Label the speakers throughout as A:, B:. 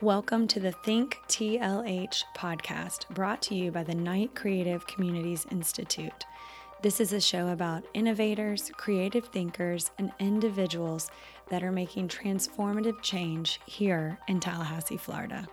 A: Welcome to the Think TLH podcast, brought to you by the Knight Creative Communities Institute. This is a show about innovators, creative thinkers, and individuals that are making transformative change here in Tallahassee, Florida.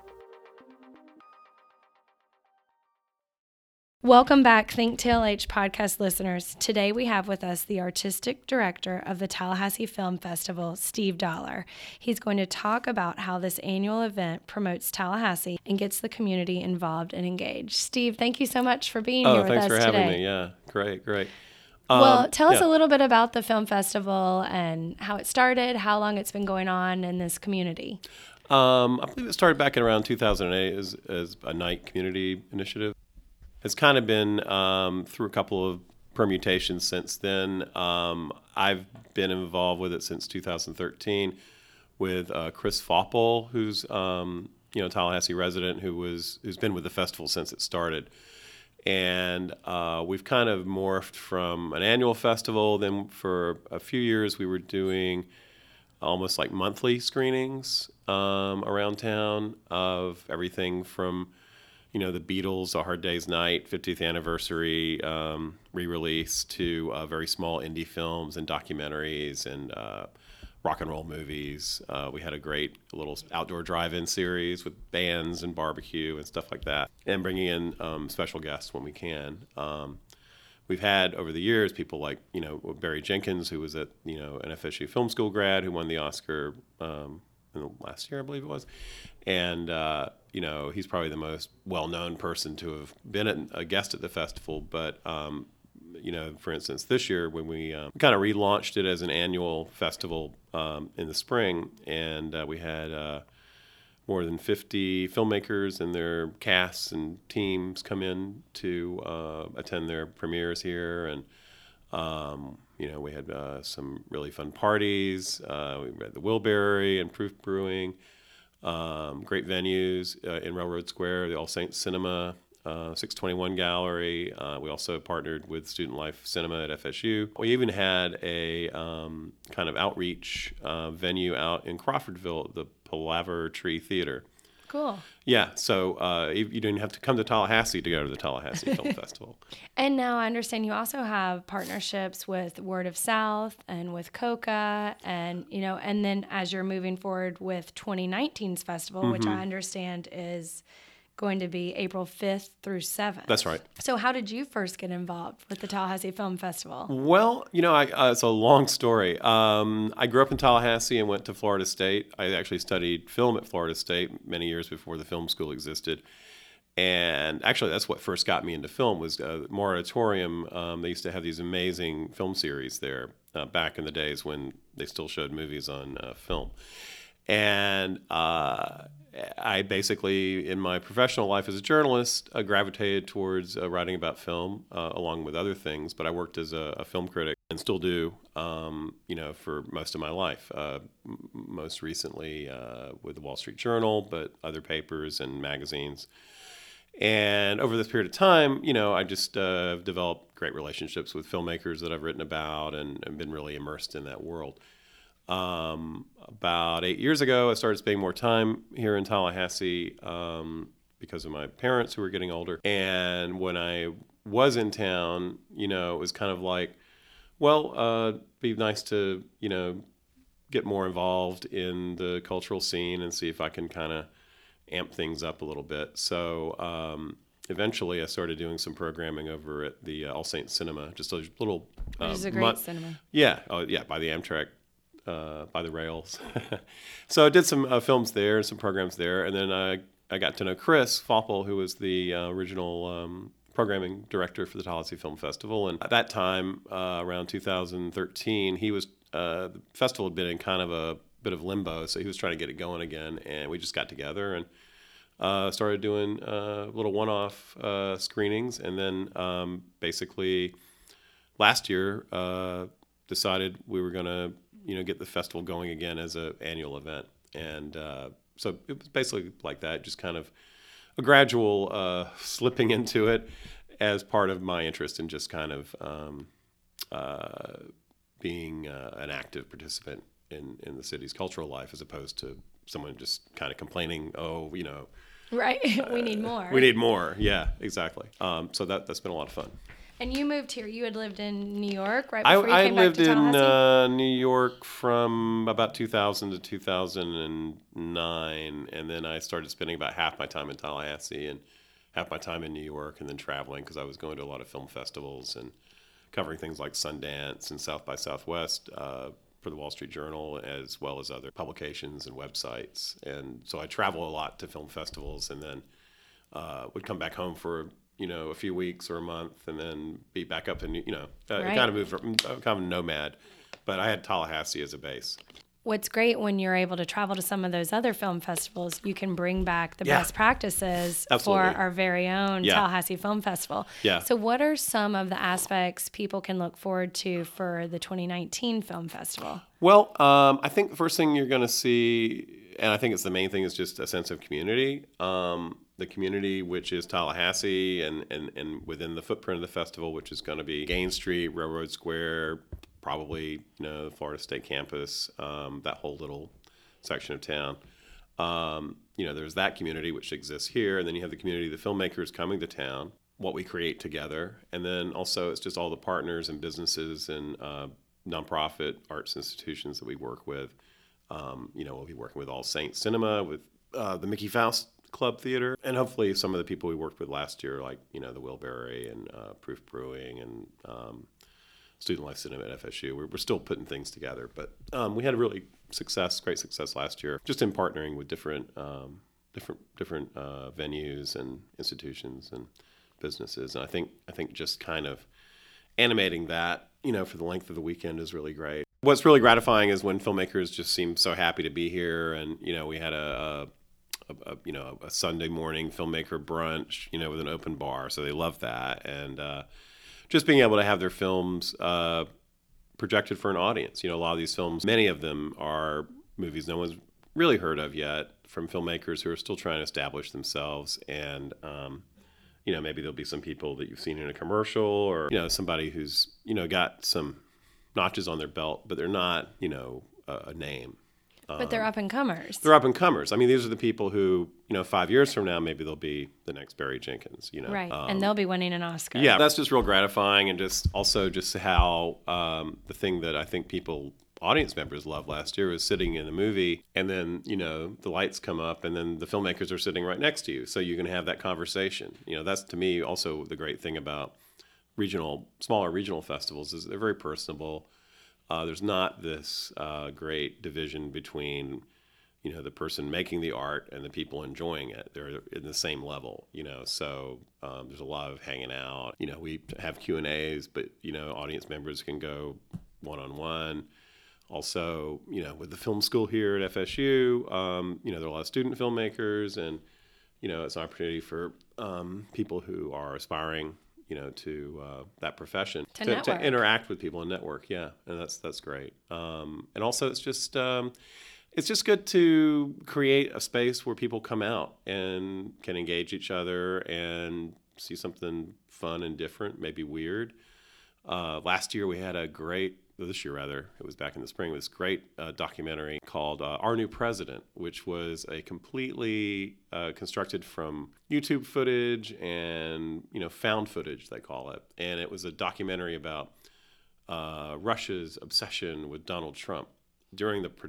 A: Welcome back, Think TLH podcast listeners. Today we have with us the artistic director of the Tallahassee Film Festival, Steve Dollar. He's going to talk about how this annual event promotes Tallahassee and gets the community involved and engaged. Steve, thank you so much for being here with us today.
B: Thanks for having me. Yeah, great.
A: Well, tell us a little bit about the film festival and how it started, how long it's been going on in this community.
B: I believe it started back in around 2008 as a Knight community initiative. It's kind of been through a couple of permutations since then. I've been involved with it since 2013 with Chris Foppel, who's Tallahassee resident who's been with the festival since it started. And we've kind of morphed from an annual festival. Then for a few years we were doing almost like monthly screenings around town of everything from the Beatles, A Hard Day's Night, 50th anniversary re-release to very small indie films and documentaries and rock and roll movies. We had a great little outdoor drive-in series with bands and barbecue and stuff like that, and bringing in special guests when we can. We've had over the years people like Barry Jenkins, who was at an FSU film school grad who won the Oscar in the last year, I believe it was, and he's probably the most well-known person to have been a guest at the festival. But for instance, this year when we kind of relaunched it as an annual festival in the spring, and we had more than 50 filmmakers and their casts and teams come in to attend their premieres here, and we had some really fun parties. We had the Wilbury and Proof Brewing. Great venues in Railroad Square, the All Saints Cinema, 621 Gallery. We also partnered with Student Life Cinema at FSU. We even had a kind of outreach venue out in Crawfordville, the Palaver Tree Theater.
A: Cool.
B: Yeah, so you didn't have to come to Tallahassee to go to the Tallahassee Film Festival. And
A: now I understand you also have partnerships with Word of South and with COCA, and and then as you're moving forward with 2019's festival, which I understand is going to be April 5th through 7th.
B: That's right.
A: So how did you first get involved with the Tallahassee Film Festival?
B: Well, it's a long story. I grew up in Tallahassee and went to Florida State. I actually studied film at Florida State many years before the film school existed. And actually, that's what first got me into film was Moratorium. They used to have these amazing film series there back in the days when they still showed movies on film. And I basically, in my professional life as a journalist, gravitated towards writing about film, along with other things. But I worked as a film critic and still do, for most of my life. Most recently with the Wall Street Journal, but other papers and magazines. And over this period of time, I just developed great relationships with filmmakers that I've written about and been really immersed in that world. About 8 years ago, I started spending more time here in Tallahassee because of my parents who were getting older. And when I was in town, it was kind of like, be nice to, get more involved in the cultural scene and see if I can kind of amp things up a little bit. So eventually I started doing some programming over at the All Saints Cinema, just a little...
A: Which is a great cinema.
B: Yeah, by the Amtrak. By the rails. So I did some films there and some programs there. And then I got to know Chris Foppel, who was the original programming director for the Tallahassee Film Festival. And at that time, around 2013, the festival had been in kind of a bit of limbo. So he was trying to get it going again. And we just got together and started doing little one-off screenings. And then basically last year decided we were going to get the festival going again as an annual event. And so it was basically like that, just kind of a gradual slipping into it as part of my interest in just kind of being an active participant in the city's cultural life, as opposed to someone just kind of complaining, oh,
A: Right. We need more.
B: we need more. Yeah, exactly. So that's been a lot of fun.
A: And you moved here. You had lived in New York right before you came back to
B: I lived
A: Tallahassee?
B: in New York from about 2000 to 2009, and then I started spending about half my time in Tallahassee and half my time in New York, and then traveling because I was going to a lot of film festivals and covering things like Sundance and South by Southwest for the Wall Street Journal, as well as other publications and websites. And so I travel a lot to film festivals, and then would come back home for a few weeks or a month, and then be back up in
A: Right.
B: kind of moved kind of a nomad. But I had Tallahassee as a base.
A: What's great when you're able to travel to some of those other film festivals, you can bring back the
B: Yeah.
A: best practices
B: Absolutely.
A: for our very own
B: Yeah.
A: Tallahassee Film Festival.
B: Yeah.
A: So what are some of the aspects people can look forward to for the 2019 Film Festival?
B: Well, I think the first thing you're going to see, and I think it's the main thing, is just a sense of community. The community, which is Tallahassee, and within the footprint of the festival, which is going to be Gaines Street, Railroad Square, probably the Florida State campus, that whole little section of town. There's that community which exists here, and then you have the community of the filmmakers coming to town, what we create together, and then also it's just all the partners and businesses and nonprofit arts institutions that we work with. We'll be working with All Saints Cinema, with the Mickey Faust Club Theater, and hopefully some of the people we worked with last year, like the Wilbury and Proof Brewing and Student Life Cinema at FSU. We're still putting things together, but we had a really great success last year, just in partnering with different venues and institutions and businesses. And I think just kind of animating that, for the length of the weekend is really great. What's really gratifying is when filmmakers just seem so happy to be here, and we had a Sunday morning filmmaker brunch, with an open bar, so they love that, and just being able to have their films projected for an audience. A lot of these films, many of them are movies no one's really heard of yet, from filmmakers who are still trying to establish themselves, and maybe there'll be some people that you've seen in a commercial, or somebody who's got some notches on their belt, but they're not a name.
A: But they're up and comers.
B: They're up and comers. I mean, these are the people who 5 years from now, maybe they'll be the next Barry Jenkins.
A: Right, and they'll be winning an Oscar.
B: Yeah, that's just real gratifying, and just how the thing that I think audience members loved last year was sitting in a movie, and then the lights come up, and then the filmmakers are sitting right next to you, so you can have that conversation. That's, to me, also the great thing about smaller regional festivals, is they're very personable. There's not this great division between the person making the art and the people enjoying it. They're in the same level, so there's a lot of hanging out. We have Q&As, but audience members can go one-on-one. Also, with the film school here at FSU, there are a lot of student filmmakers, and it's an opportunity for people who are aspiring to that profession
A: to
B: interact with people and network. Yeah, and that's great. And also, it's just good to create a space where people come out and can engage each other and see something fun and different, maybe weird. This year it was back in the spring, this great documentary called Our New President, which was a completely constructed from YouTube footage and found footage, they call it, and it was a documentary about Russia's obsession with Donald Trump during the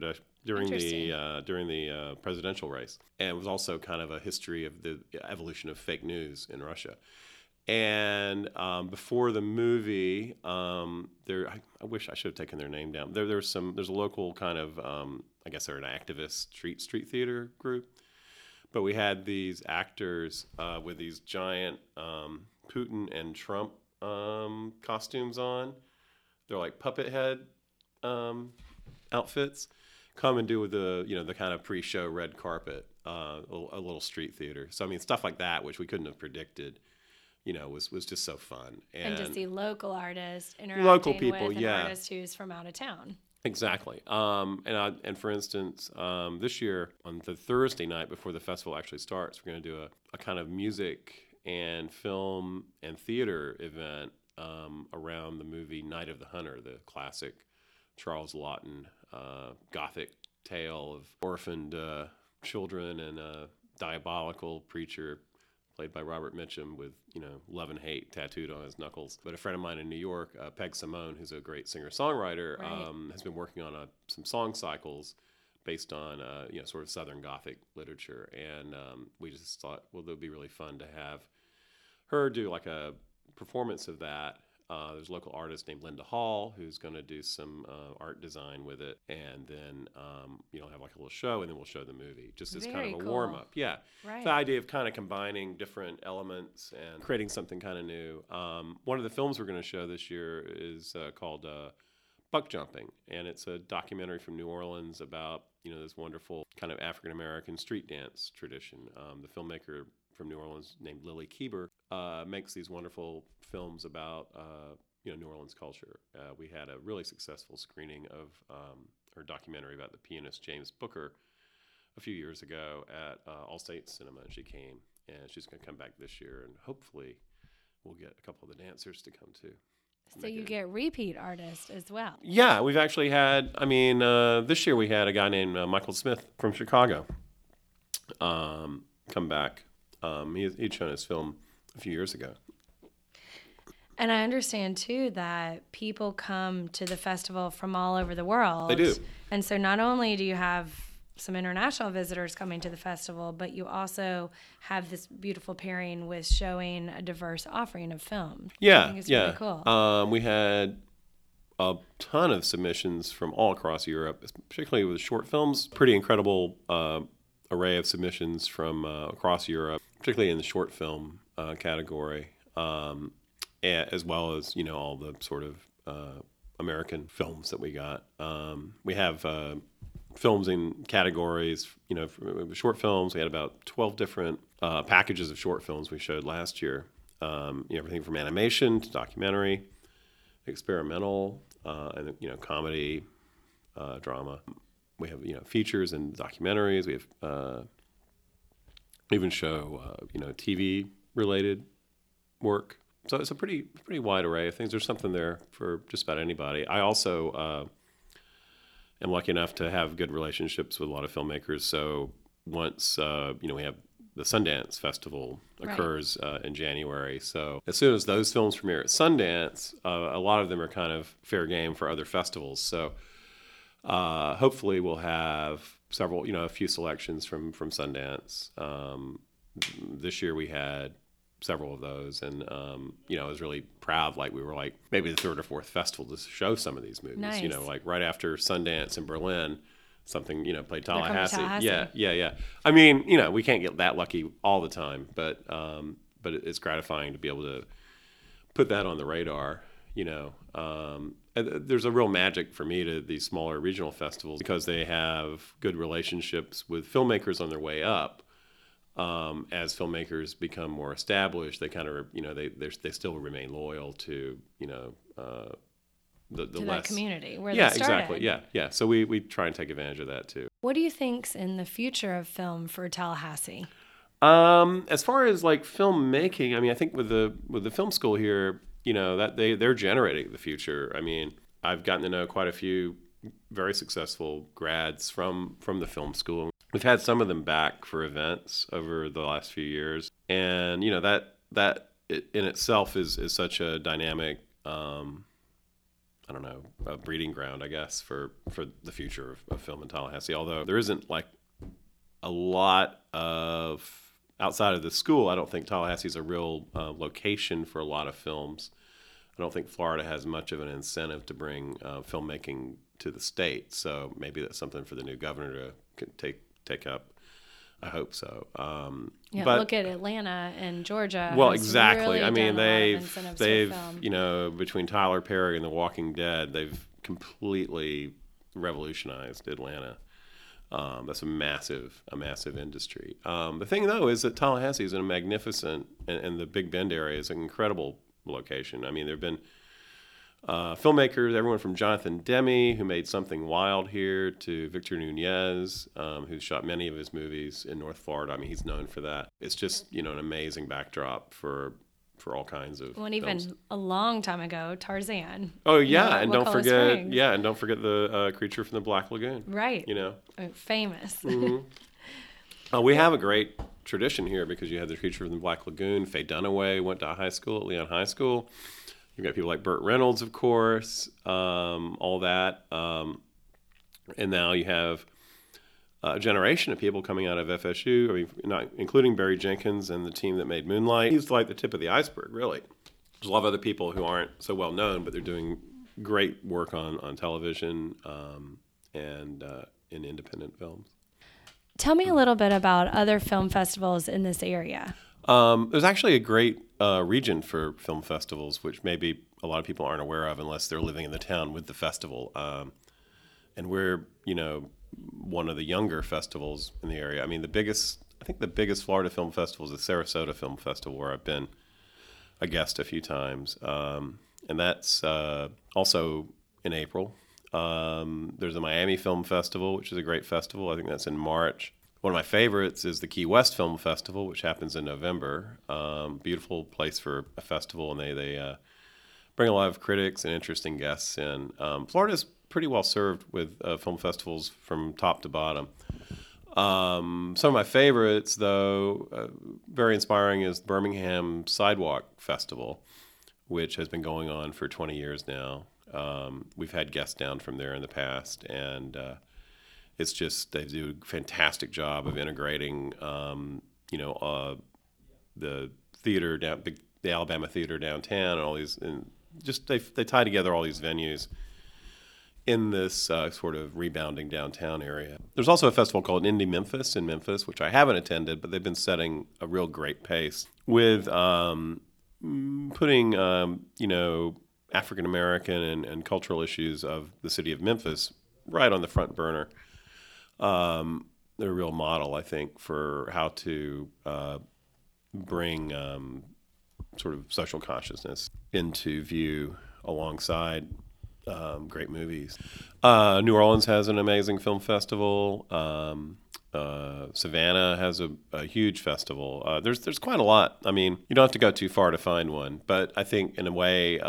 B: presidential race, and it was also kind of a history of the evolution of fake news in Russia. And before the movie, I wish I should have taken their name down. There's a local kind of, I guess they're an activist street theater group. But we had these actors with these giant Putin and Trump costumes on. They're like puppet head outfits. Come and do with the kind of pre-show red carpet, a little street theater. So I mean, stuff like that, which we couldn't have predicted. Was just so fun.
A: And to see local artists interacting with an
B: yeah.
A: artist who's from out of town.
B: Exactly. And for instance, this year, on the Thursday night before the festival actually starts, we're going to do a kind of music and film and theater event around the movie Night of the Hunter, the classic Charles Laughton gothic tale of orphaned children and a diabolical preacher played by Robert Mitchum with, love and hate tattooed on his knuckles. But a friend of mine in New York, Peg Simone, who's a great singer-songwriter, has been working on some song cycles based on, sort of Southern Gothic literature. And we just thought, well, it would be really fun to have her do like a performance of that. There's a local artist named Linda Hall who's going to do some art design with it, and then have like a little show, and then we'll show the movie just as
A: Very
B: kind of a
A: cool.
B: warm up. Yeah,
A: Right.
B: the idea of kind of combining different elements and creating something kind of new. One of the films we're going to show this year is called Buck Jumping, and it's a documentary from New Orleans about this wonderful kind of African American street dance tradition. The filmmaker from New Orleans named Lily Keeber makes these wonderful films about New Orleans culture. We had a really successful screening of her documentary about the pianist James Booker a few years ago at Allstate Cinema, and she came, and she's going to come back this year, and hopefully we'll get a couple of the dancers to come too.
A: So you get repeat artists as well.
B: Yeah, we've actually had, this year we had a guy named Michael Smith from Chicago come back. He'd shown his film a few years ago.
A: And I understand, too, that people come to the festival from all over the world.
B: They do.
A: And so not only do you have some international visitors coming to the festival, but you also have this beautiful pairing with showing a diverse offering of films.
B: Yeah,
A: I think it's really cool.
B: We had a ton of submissions from all across Europe, particularly with short films. Pretty incredible array of submissions from across Europe, particularly in the short film category, as well as all the sort of American films that we got. We have films in categories, short films. We had about 12 different packages of short films we showed last year. Everything from animation to documentary, experimental, and comedy, drama. We have features and documentaries. We have even show TV related work. So it's a pretty wide array of things. There's something there for just about anybody. I also am lucky enough to have good relationships with a lot of filmmakers. So once we have the Sundance Festival occurs in January. So as soon as those films premiere at Sundance, a lot of them are kind of fair game for other festivals. So hopefully we'll have several, a few selections from Sundance. This year we had several of those, and I was really proud. Like we were like maybe the third or fourth festival to show some of these movies.
A: Nice.
B: Like right after Sundance in Berlin, something played
A: They're coming to
B: Tallahassee.
A: Tallahassee.
B: Yeah. We can't get that lucky all the time, but it's gratifying to be able to put that on the radar. There's a real magic for me to these smaller regional festivals because they have good relationships with filmmakers on their way up. As filmmakers become more established, they kind of, they still remain loyal to, the
A: to
B: less
A: that community where
B: yeah,
A: they started.
B: exactly. Yeah. So we try and take advantage of that too.
A: What do you think's in the future of film for Tallahassee?
B: As far as like filmmaking, I think with the film school here, that they're generating the future. I've gotten to know quite a few very successful grads from the film school. We've had some of them back for events over the last few years, and that in itself is such a dynamic, a breeding ground, I guess, for the future of film in Tallahassee. Although there isn't like a lot of outside of the school, I don't think Tallahassee is a real location for a lot of films. I don't think Florida has much of an incentive to bring filmmaking to the state, so maybe that's something for the new governor to take up. I hope so. But
A: look at Atlanta and Georgia.
B: Well,
A: has
B: exactly.
A: Really done a lot of incentives for
B: they've
A: film.
B: Between Tyler Perry and The Walking Dead, they've completely revolutionized Atlanta. That's a massive industry. The thing though is that Tallahassee is a magnificent, and the Big Bend area is an incredible location. There have been filmmakers, everyone from Jonathan Demme, who made Something Wild here, to Victor Nunez, who's shot many of his movies in North Florida. He's known for that. It's just, an amazing backdrop for for all kinds of
A: Well,
B: films.
A: even a long time ago, Tarzan.
B: Oh yeah, and don't
A: Wakulla
B: forget
A: Springs.
B: the Creature from the Black Lagoon.
A: Right.
B: You know,
A: Famous.
B: we have a great tradition here because you have the Creature from the Black Lagoon. Faye Dunaway went to high school at Leon High School. You've got people like Burt Reynolds, of course, all that, and now you have a generation of people coming out of FSU. I mean, not including Barry Jenkins and the team that made Moonlight. He's like the tip of the iceberg, really. There's a lot of other people who aren't so well known, but they're doing great work on television and in independent films.
A: Tell me a little bit about other film festivals in this area.
B: There's actually a great region for film festivals, which maybe a lot of people aren't aware of unless they're living in the town with the festival. And we're, one of the younger festivals in the area. I mean, I think the biggest Florida film festival is the Sarasota Film Festival, where I've been a guest a few times. And that's also in April. There's the Miami Film Festival, which is a great festival. I think that's in March. One of my favorites is the Key West Film Festival, which happens in November. Beautiful place for a festival, and they bring a lot of critics and interesting guests in. Florida's pretty well served with film festivals from top to bottom. Some of my favorites, though, very inspiring, is the Birmingham Sidewalk Festival, which has been going on for 20 years now. We've had guests down from there in the past, and it's just they do a fantastic job of integrating, the theater down, the Alabama Theater downtown, and all these, and just they tie together all these venues in this sort of rebounding downtown area. There's also a festival called Indie Memphis in Memphis, which I haven't attended, but they've been setting a real great pace with putting, African American and cultural issues of the city of Memphis right on the front burner. They're a real model, I think, for how to bring sort of social consciousness into view alongside great movies. New Orleans has an amazing film festival. Savannah has a huge festival. There's quite a lot. I mean, you don't have to go too far to find one, but I think in a way,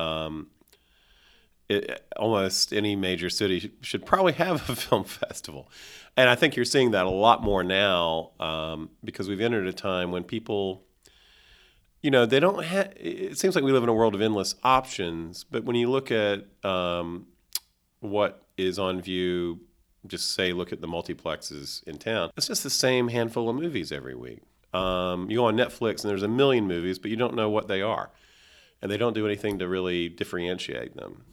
B: almost any major city should probably have a film festival. And I think you're seeing that a lot more now because we've entered a time when people, they don't have, it seems like we live in a world of endless options, but when you look at what is on view, just say, look at the multiplexes in town, it's just the same handful of movies every week. You go on Netflix and there's a million movies, but you don't know what they are. And they don't do anything to really differentiate them.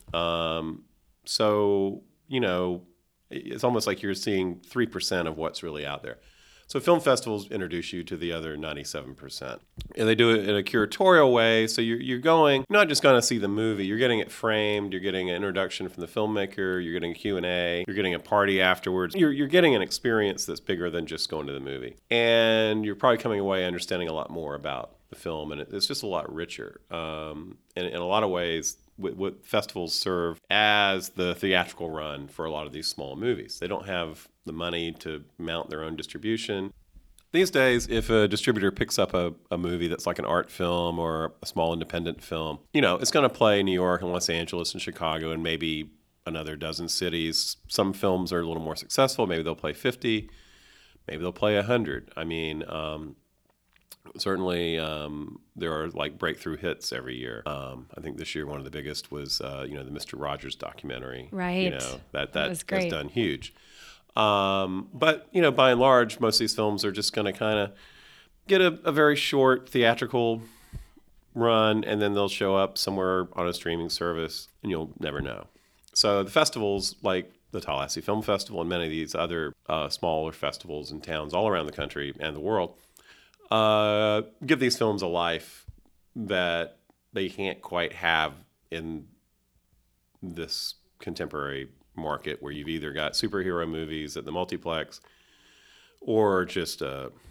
B: So, it's almost like you're seeing 3% of what's really out there. So film festivals introduce you to the other 97%. And they do it in a curatorial way. So you're not just going to see the movie. You're getting it framed. You're getting an introduction from the filmmaker. You're getting a Q&A. You're getting a party afterwards. You're getting an experience that's bigger than just going to the movie. And you're probably coming away understanding a lot more about the film. And it's just a lot richer. And in a lot of ways, what festivals serve as the theatrical run for a lot of these small movies. They don't have the money to mount their own distribution. These days, if a distributor picks up a movie that's like an art film or a small independent film, it's going to play in New York and Los Angeles and Chicago and maybe another dozen cities. Some films are a little more successful. Maybe they'll play 50. Maybe they'll play 100. I mean, certainly, there are like breakthrough hits every year. I think this year one of the biggest was, the Mr. Rogers documentary.
A: Right.
B: That
A: was great.
B: has done huge. But by and large, most of these films are just going to kind of get a very short theatrical run, and then they'll show up somewhere on a streaming service, and you'll never know. So the festivals like the Tallahassee Film Festival and many of these other smaller festivals in towns all around the country and the world give these films a life that they can't quite have in this contemporary market where you've either got superhero movies at the multiplex or just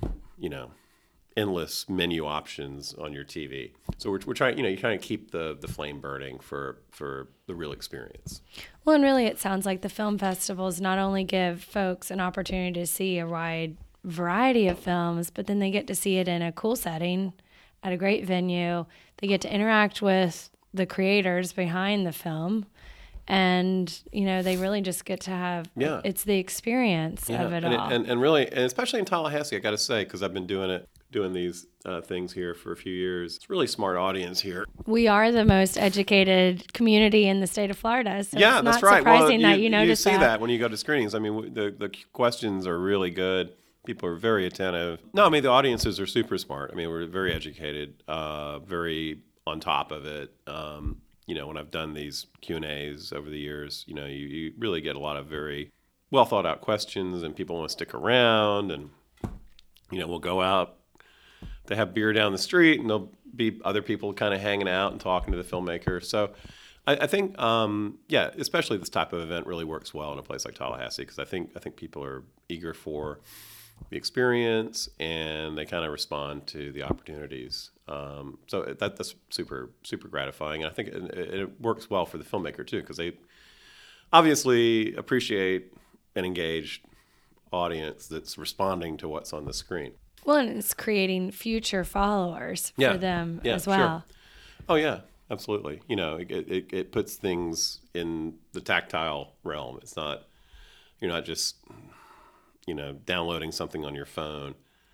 B: endless menu options on your TV. So we're trying, you kind of keep the flame burning for the real experience.
A: Well, and really it sounds like the film festivals not only give folks an opportunity to see a wide variety of films, but then they get to see it in a cool setting at a great venue. They get to interact with the creators behind the film. And, they really just get to have, it's the experience of it all.
B: And really, and especially in Tallahassee, I got to say, because I've been doing these things here for a few years. It's a really smart audience here.
A: We are the most educated community in the state of Florida. So
B: yeah,
A: it's
B: that's
A: not
B: right.
A: surprising that you notice
B: that. You see that when you go to screenings. I mean, the questions are really good. People are very attentive. No, I mean, the audiences are super smart. I mean, we're very educated, very on top of it. When I've done these Q&As over the years, you really get a lot of very well thought out questions, and people want to stick around, and, we'll go out. They have beer down the street, and there'll be other people kind of hanging out and talking to the filmmaker. So I think, especially this type of event really works well in a place like Tallahassee, because I think people are eager for the experience, and they kind of respond to the opportunities. So that's super, super gratifying. And I think it works well for the filmmaker too, because they obviously appreciate an engaged audience that's responding to what's on the screen.
A: Well, and it's creating future followers for them as well.
B: Sure. Oh yeah, absolutely. It puts things in the tactile realm. It's not, you're not just, downloading something on your phone.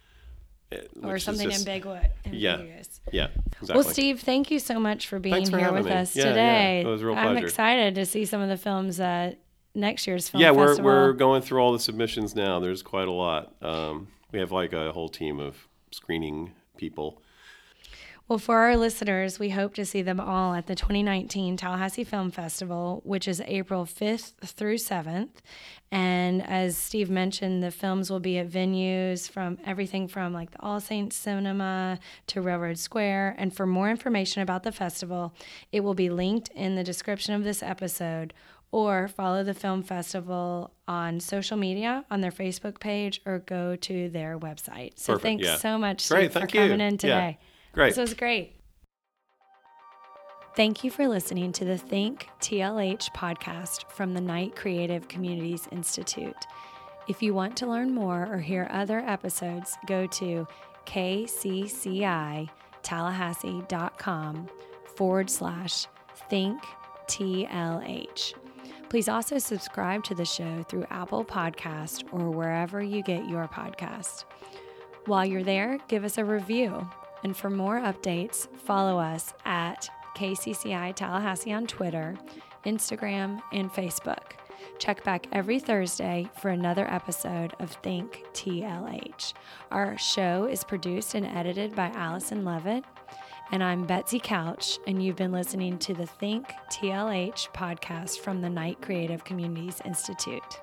A: Or something ambiguous.
B: Yeah, exactly.
A: Well, Steve, thank you so much for being here with us today.
B: Yeah, it was a real pleasure.
A: I'm excited to see some of the films at next year's film festival.
B: Yeah, we're going through all the submissions now. There's quite a lot. We have like a whole team of screening people.
A: Well, for our listeners, we hope to see them all at the 2019 Tallahassee Film Festival, which is April 5th through 7th. And as Steve mentioned, the films will be at venues from everything from like the All Saints Cinema to Railroad Square. And for more information about the festival, it will be linked in the description of this episode, or follow the film festival on social media, on their Facebook page, or go to their website. So thanks so much, Steve, for coming in today.
B: Yeah. Great.
A: This was great. Thank you for listening to the Think TLH podcast from the Knight Creative Communities Institute. If you want to learn more or hear other episodes, go to kccitallahassee.com/ThinkTLH. Please also subscribe to the show through Apple Podcast or wherever you get your podcast. While you're there, give us a review. And for more updates, follow us at KCCI Tallahassee on Twitter, Instagram, and Facebook. Check back every Thursday for another episode of Think TLH. Our show is produced and edited by Allison Levitt, and I'm Betsy Couch, and you've been listening to the Think TLH podcast from the Knight Creative Communities Institute.